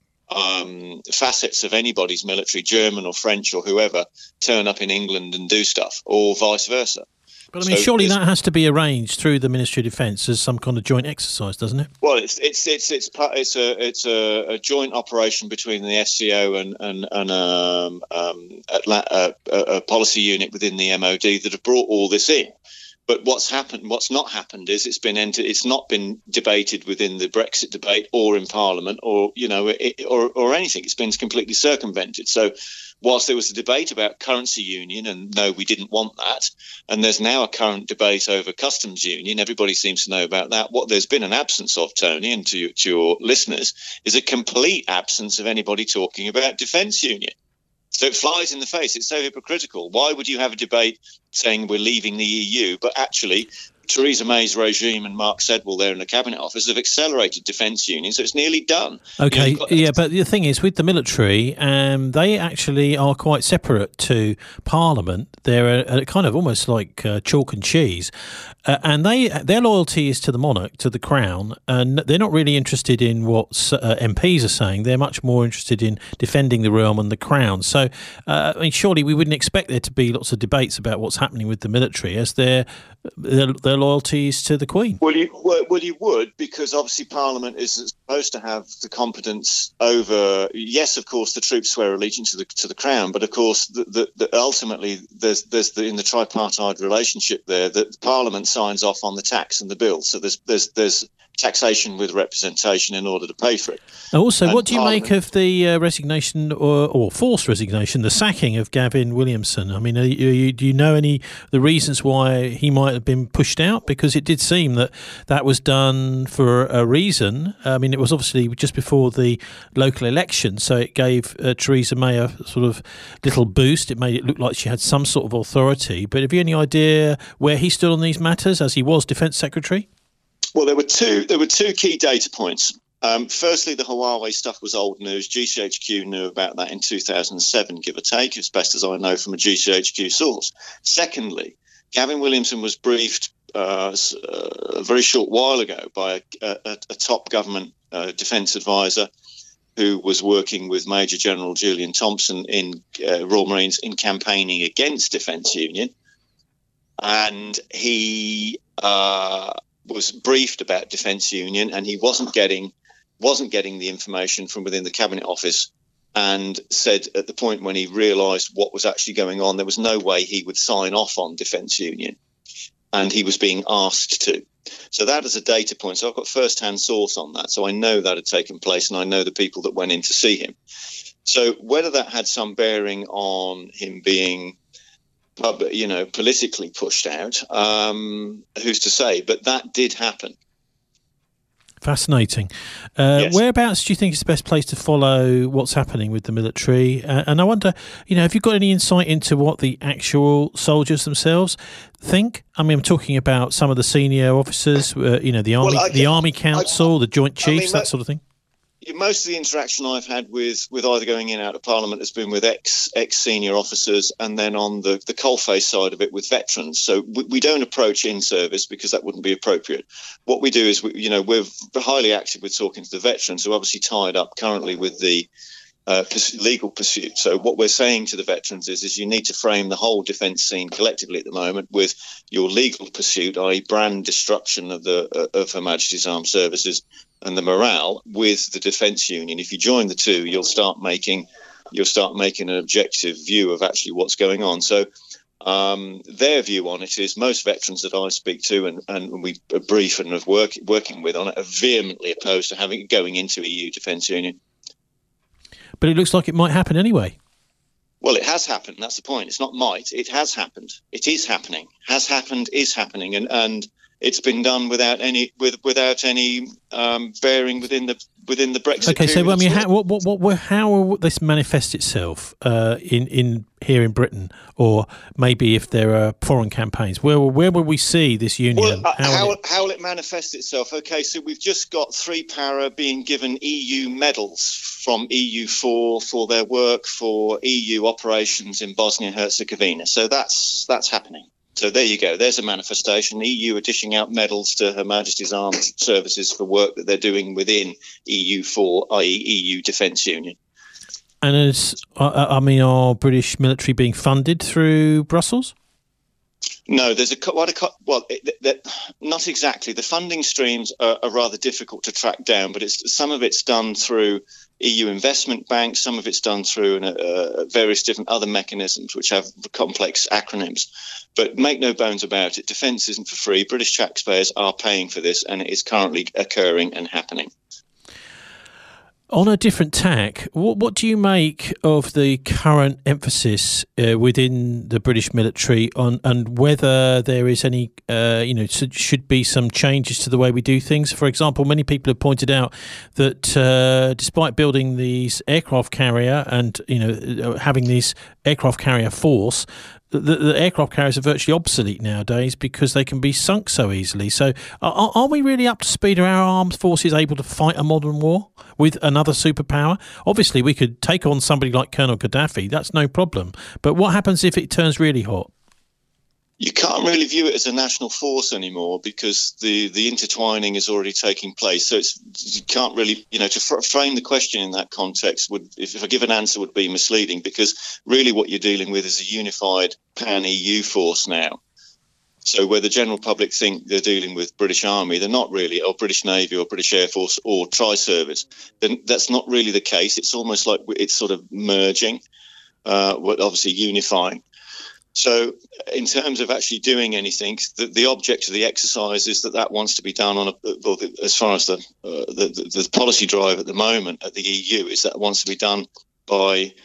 um, facets of anybody's military, German or French or whoever, turn up in England and do stuff, or vice versa. But I mean, so surely that has to be arranged through the Ministry of Defence as some kind of joint exercise, doesn't it? Well, it's it's it's it's it's a it's a, a joint operation between the S C O and and, and um, um, a, a policy unit within the M O D that have brought all this in. But what's happened, what's not happened, is it's been entered, it's not been debated within the Brexit debate or in Parliament or you know it, or or anything. It's been completely circumvented. So, whilst there was a debate about currency union, and no, we didn't want that, and there's now a current debate over customs union, everybody seems to know about that. What there's been an absence of, Tony, and to, to your listeners, is a complete absence of anybody talking about defence union. So it flies in the face. It's so hypocritical. Why would you have a debate saying we're leaving the E U, but actually Theresa May's regime and Mark Sedwill there in the Cabinet Office have accelerated defence union, so it's nearly done. Okay, you know, yeah, but the thing is, with the military, um, they actually are quite separate to Parliament. They're a, a kind of almost like uh, chalk and cheese. Uh, and they their loyalty is to the monarch, to the crown, and they're not really interested in what uh, M Ps are saying. They're much more interested in defending the realm and the crown. So, uh, I mean, surely we wouldn't expect there to be lots of debates about what's happening with the military as their their, their loyalties to the Queen. Well, you well, well, you would, because obviously Parliament is supposed to have the competence over. Yes, of course, the troops swear allegiance to the to the crown, but of course, the, the, the, ultimately, there's there's the, in the tripartite relationship there that Parliament signs off on the tax and the bill. So there's there's there's taxation with representation in order to pay for it. Also, and what do you Parliament, make of the uh, resignation or, or forced resignation, the sacking of Gavin Williamson? I mean, are you, do you know any the reasons why he might have been pushed out? Because it did seem that that was done for a reason. I mean, it was obviously just before the local election, so it gave uh, Theresa May a sort of little boost. It made it look like she had some sort of authority. But have you any idea where he stood on these matters as he was Defence Secretary? Well, there were two. There were two key data points. Um, firstly, the Huawei stuff was old news. G C H Q knew about that in two thousand seven, give or take, as best as I know from a G C H Q source. Secondly, Gavin Williamson was briefed uh, a very short while ago by a, a, a top government uh, defence advisor who was working with Major General Julian Thompson in uh, Royal Marines in campaigning against Defence Union, and he. Uh, was briefed about Defence Union, and he wasn't getting wasn't getting the information from within the Cabinet Office, and said at the point when he realised what was actually going on, there was no way he would sign off on Defence Union, and he was being asked to. So that is a data point. So I've got first-hand source on that, so I know that had taken place, and I know the people that went in to see him. So whether that had some bearing on him being you know, politically pushed out, um, who's to say? But that did happen. Fascinating. Uh, yes. Whereabouts do you think is the best place to follow what's happening with the military? Uh, and I wonder, you know, have you got any insight into what the actual soldiers themselves think? I mean, I'm talking about some of the senior officers, uh, you know, the Army, well, can, the Army Council, I, the Joint Chiefs, I mean, that sort of thing. Most of the interaction I've had with, with either going in and out of Parliament has been with ex ex senior officers, and then on the, the coalface side of it with veterans. So we, we don't approach in service because that wouldn't be appropriate. What we do is, we, you know, we're highly active with talking to the veterans who are obviously tied up currently with the uh, legal pursuit. So what we're saying to the veterans is, is you need to frame the whole defence scene collectively at the moment with your legal pursuit, that is brand destruction of the uh, of Her Majesty's Armed Services, and the morale with the Defence Union. If you join the two, you'll start making you'll start making an objective view of actually what's going on. So um, their view on it is most veterans that I speak to and, and we brief and have work, working with on it are vehemently opposed to having going into E U Defence Union. But it looks like it might happen anyway. Well, it has happened. That's the point. It's not might. It has happened. It is happening. Has happened. Is happening. And and it's been done without any with without any um, bearing within the within the Brexit. Okay, so period I mean, how, what, what, what, how will this manifest itself uh, in in here in Britain, or maybe if there are foreign campaigns? Where where will we see this union? Well, uh, how, how, will it... how will it manifest itself? Okay, so we've just got three para being given E U medals from E U four for their work for E U operations in Bosnia and Herzegovina. So that's that's happening. So there you go. There's a manifestation. E U are dishing out medals to Her Majesty's Armed Services for work that they're doing within E U four, that is. E U Defence Union. And is, I mean, are British military being funded through Brussels? No, there's a what a well, it, that, not exactly. The funding streams are, are rather difficult to track down, but it's some of it's done through E U investment banks, some of it's done through uh, various different other mechanisms which have complex acronyms. But make no bones about it, defence isn't for free. British taxpayers are paying for this, and it is currently occurring and happening. On a different tack, what, what do you make of the current emphasis uh, within the British military on and whether there is any, uh, you know, should be some changes to the way we do things? For example, many people have pointed out that uh, despite building these aircraft carrier and, you know, having this aircraft carrier force, the, the aircraft carriers are virtually obsolete nowadays because they can be sunk so easily. So are, are we really up to speed? Are our armed forces able to fight a modern war with another superpower? Obviously, we could take on somebody like Colonel Gaddafi. That's no problem. But what happens if it turns really hot? You can't really view it as a national force anymore because the, the intertwining is already taking place. So it's you can't really, you know, to fr- frame the question in that context would, if, if I give an answer, would be misleading because really what you're dealing with is a unified pan-E U force now. So where the general public think they're dealing with British Army, they're not really, or British Navy or British Air Force or Tri-Service. Then that's not really the case. It's almost like it's sort of merging, uh, obviously unifying. So in terms of actually doing anything, the, the object of the exercise is that that wants to be done on a, well, the, as far as the, uh, the, the the policy drive at the moment at the E U is that it wants to be done by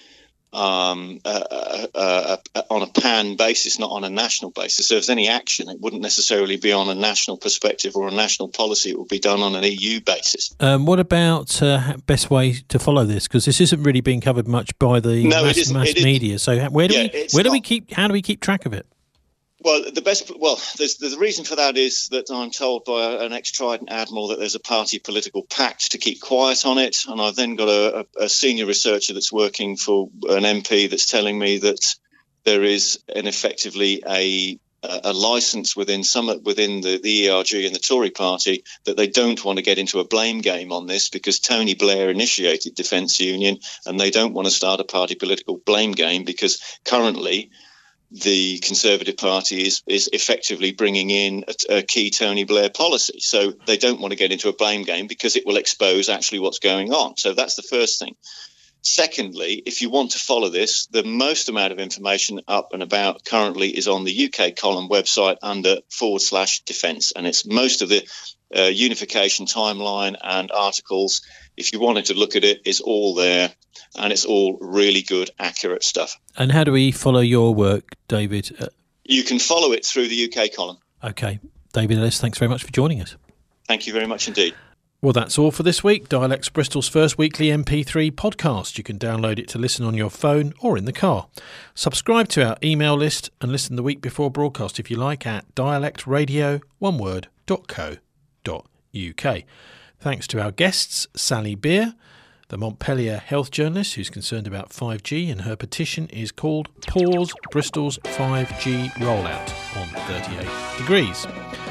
um, uh, uh, uh, on a pan basis, not on a national basis. So if there's any action, it wouldn't necessarily be on a national perspective or a national policy. It would be done on an E U basis. Um, what about uh, best way to follow this? Because this isn't really being covered much by the no, mass, it mass it media. So where do yeah, we where do not. we keep? How do we keep track of it? Well, the best. Well, there's, the reason for that is that I'm told by an ex-Trident admiral that there's a party political pact to keep quiet on it, and I've then got a, a senior researcher that's working for an M P that's telling me that there is an effectively a a license within some within the, the E R G and the Tory party that they don't want to get into a blame game on this because Tony Blair initiated Defence Union, and they don't want to start a party political blame game because currently the Conservative Party is is effectively bringing in a, a key Tony Blair policy. So they don't want to get into a blame game because it will expose actually what's going on. So that's the first thing. Secondly, if you want to follow this, the most amount of information up and about currently is on the U K column website under forward slash defence. And it's most of the uh, unification timeline and articles. If you wanted to look at it, it's all there. And it's all really good, accurate stuff. And how do we follow your work, David? Uh, you can follow it through the U K column. Okay. David Ellis, thanks very much for joining us. Thank you very much indeed. Well, that's all for this week. Dialects Bristol's first weekly M P three podcast. You can download it to listen on your phone or in the car. Subscribe to our email list and listen the week before broadcast if you like at dialect radio one word dot co dot uk. Thanks to our guests, Sally Beer, the Montpellier health journalist who's concerned about five G, and her petition is called Pause Bristol's five G Rollout on thirty-eight degrees.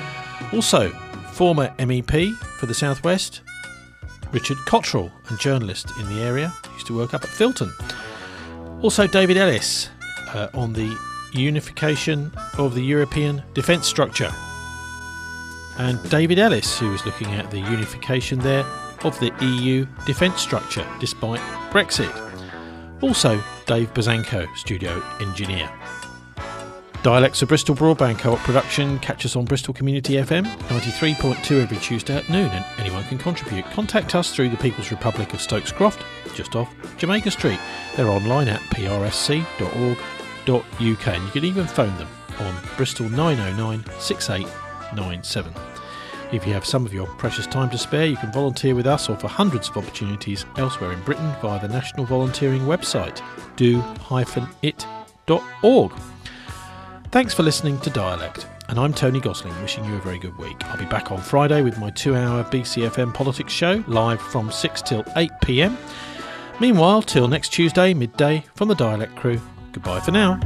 Also, former M E P for the South West, Richard Cottrell, and journalist in the area, used to work up at Filton. Also, David Ellis uh, on the unification of the European defence structure. And David Ellis, who was looking at the unification there of the E U defence structure despite Brexit. Also, Dave Bazanko, studio engineer. Dialects of Bristol Broadband Co-op production. Catch us on Bristol Community F M ninety-three point two every Tuesday at noon, and anyone can contribute. Contact us through the People's Republic of Stokes Croft, just off Jamaica Street. They're online at p r s c dot org dot u k, and you can even phone them on Bristol nine oh nine, six eight nine seven. If you have some of your precious time to spare, you can volunteer with us or for hundreds of opportunities elsewhere in Britain via the National Volunteering website, do dash it dot org. Thanks for listening to Dialect, and I'm Tony Gosling, wishing you a very good week. I'll be back on Friday with my two-hour B C F M politics show, live from six till eight p m. Meanwhile, till next Tuesday, midday, from the Dialect crew, goodbye for now.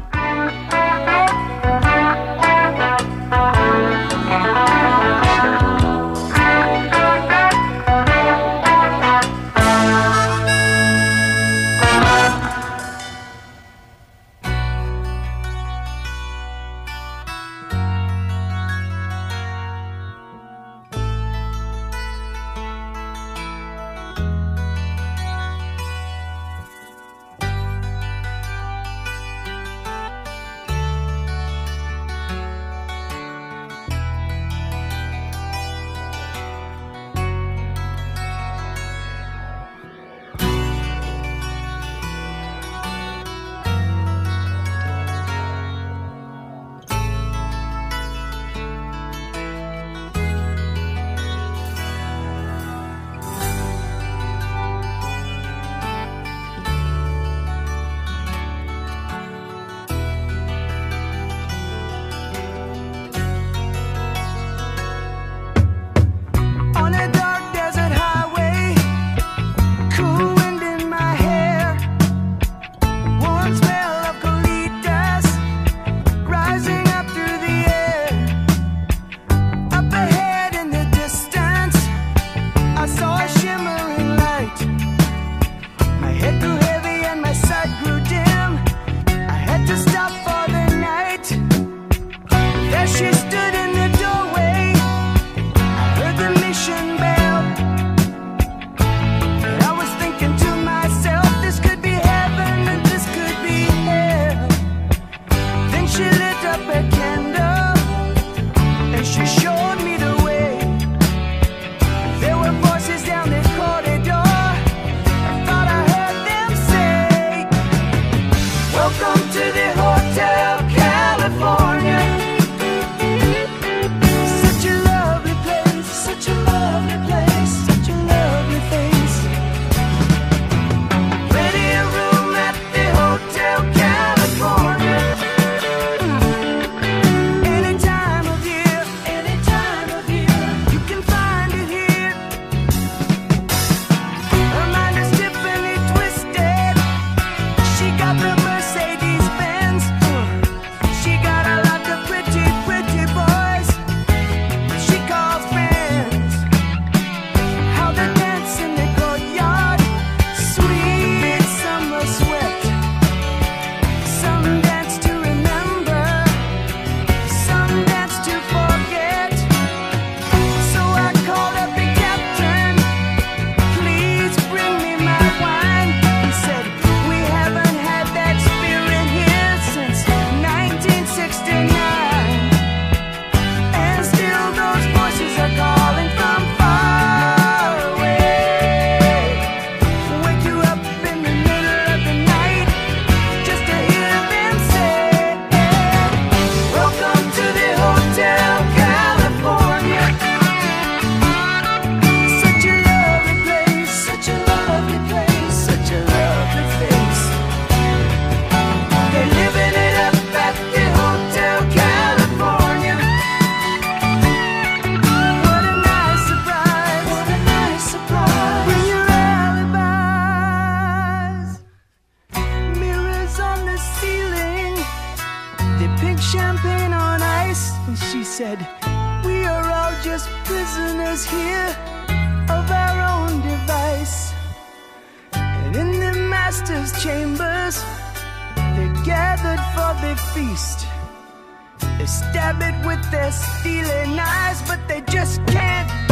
feast. They stab it with their stealing eyes, but they just can't